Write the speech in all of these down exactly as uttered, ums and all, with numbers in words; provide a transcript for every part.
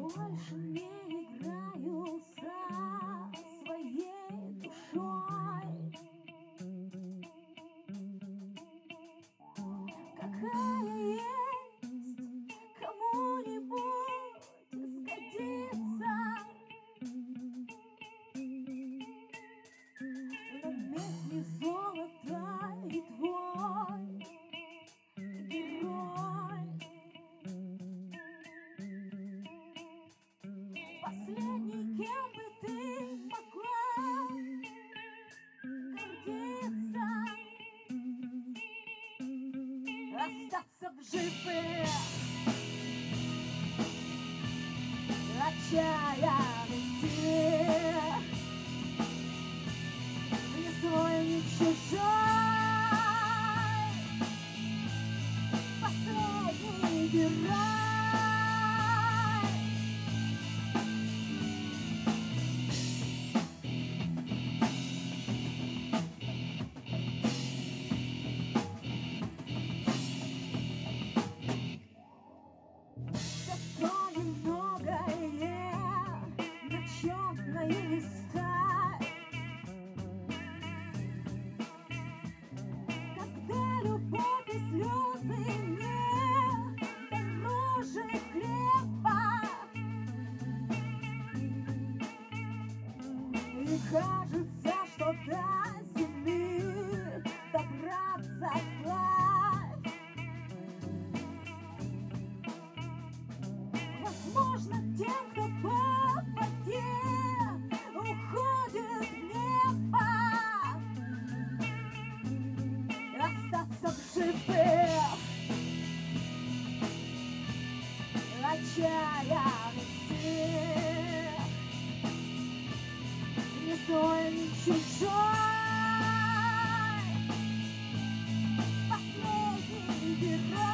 больше не играю со своей душой. Какая есть, кому-нибудь сгодится. На медне золото и твой герой. Последний, кем бы ты могла гордиться, остаться в живых, отчаянный тех, не свой, не чужой, последний герой. Зато немногое, на чем мои листа, когда любовь и слезы мне дороже хлеба, и кажется, что до земли добраться вплавь. Возможно, тем, кто по воде уходит в небо, остаться в живых, отчаянный тех, не свой, не чужой, последний герой.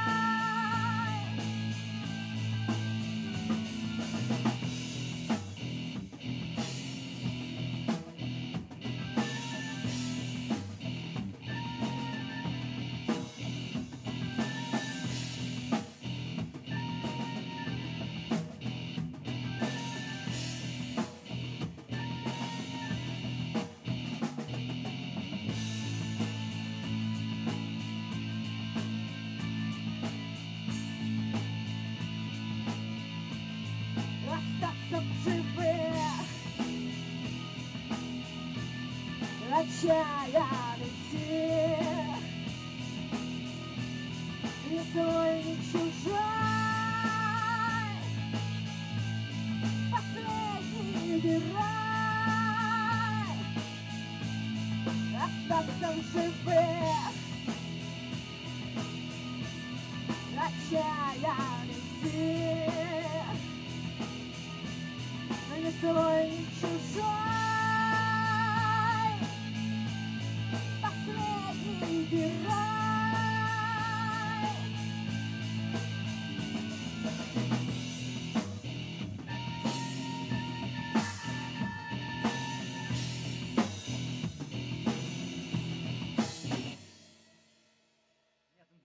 Остаться в живых, отчаянный тех, не свой, не чужой, последний герой. Остаться в живых, отчаянный тех, не свой, не чужой.